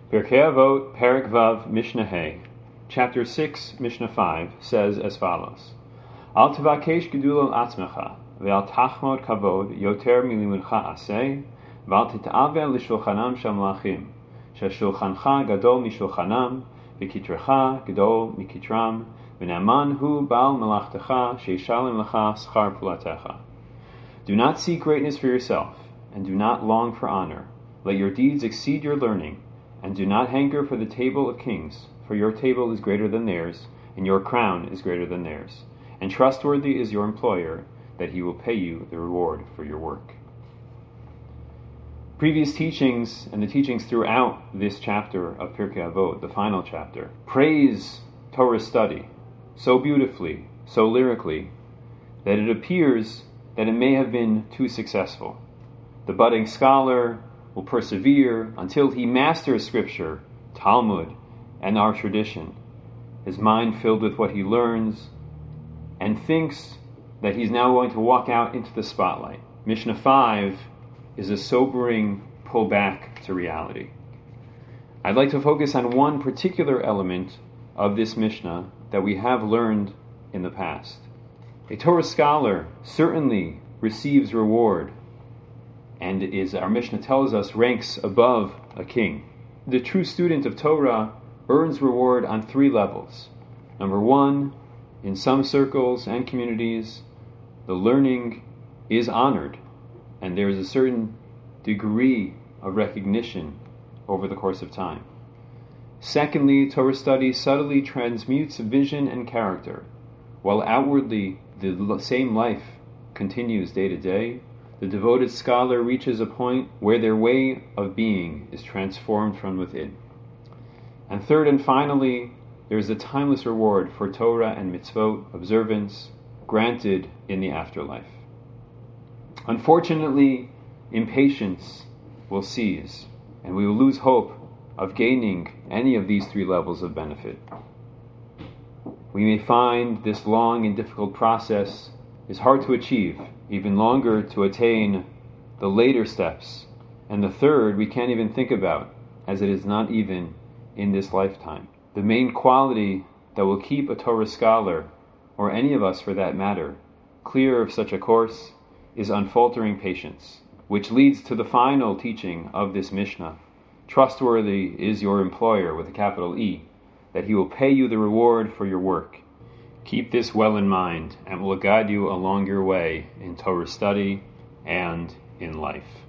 Pirkei Avot, Perek Vav, Mishnah Hey, Chapter 6, Mishnah 5, says as follows: Al tevakesh gedula atzmecha, ve'al tachmod kavod, yoter milimudcha aseh, ve'al tit'avel l'shulchanam shel malachim, sheshulchancha gadol mishulchanam, v'kitrecha gadol mikitram, v'ne'aman hu bal melachtecha, sheishalim lecha schar pulatecha. Do not seek greatness for yourself, and do not long for honor. Let your deeds exceed your learning, and do not hanker for the table of kings, for your table is greater than theirs, and your crown is greater than theirs. And trustworthy is your employer, that he will pay you the reward for your work. Previous teachings, and the teachings throughout this chapter of Pirkei Avot, the final chapter, praise Torah study so beautifully, so lyrically, that it appears that it may have been too successful. The budding scholar will persevere until he masters Scripture, Talmud, and our tradition, his mind filled with what he learns, and thinks that he's now going to walk out into the spotlight. Mishnah 5 is a sobering pullback to reality. I'd like to focus on one particular element of this Mishnah that we have learned in the past. A Torah scholar certainly receives reward, and our Mishnah tells us, ranks above a king. The true student of Torah earns reward on 3 levels. Number 1, in some circles and communities, the learning is honored, and there is a certain degree of recognition over the course of time. Secondly, Torah study subtly transmutes vision and character. While outwardly the same life continues day to day, the devoted scholar reaches a point where their way of being is transformed from within. And third and finally, there is a timeless reward for Torah and mitzvot observance granted in the afterlife. Unfortunately, impatience will seize, and we will lose hope of gaining any of these 3 levels of benefit. We may find this long and difficult process is hard to achieve, even longer to attain the later steps, and the third we can't even think about, as it is not even in this lifetime. The main quality that will keep a Torah scholar, or any of us for that matter, clear of such a course is unfaltering patience, which leads to the final teaching of this Mishnah. Trustworthy is your employer, with a capital E, that he will pay you the reward for your work. Keep this well in mind, and will guide you along your way in Torah study and in life.